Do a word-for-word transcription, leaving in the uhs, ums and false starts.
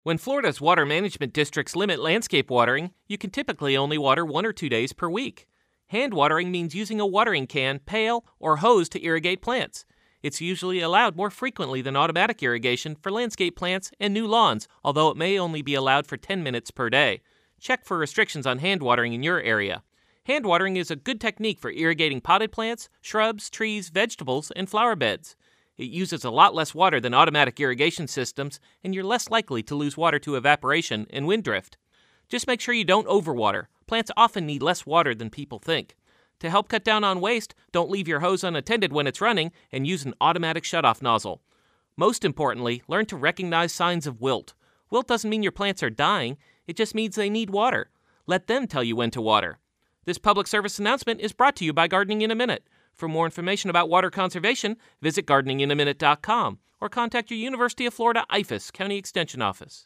When Florida's water management districts limit landscape watering, you can typically only water one or two days per week. Hand watering means using a watering can, pail, or hose to irrigate plants. It's usually allowed more frequently than automatic irrigation for landscape plants and new lawns, although it may only be allowed for ten minutes per day. Check for restrictions on hand watering in your area. Hand watering is a good technique for irrigating potted plants, shrubs, trees, vegetables, and flower beds. It uses a lot less water than automatic irrigation systems, and you're less likely to lose water to evaporation and wind drift. Just make sure you don't overwater. Plants often need less water than people think. To help cut down on waste, don't leave your hose unattended when it's running, and use an automatic shutoff nozzle. Most importantly, learn to recognize signs of wilt. Wilt doesn't mean your plants are dying, it just means they need water. Let them tell you when to water. This public service announcement is brought to you by Gardening in a Minute. For more information about water conservation, visit gardening in a minute dot com or contact your University of Florida I F A S County Extension Office.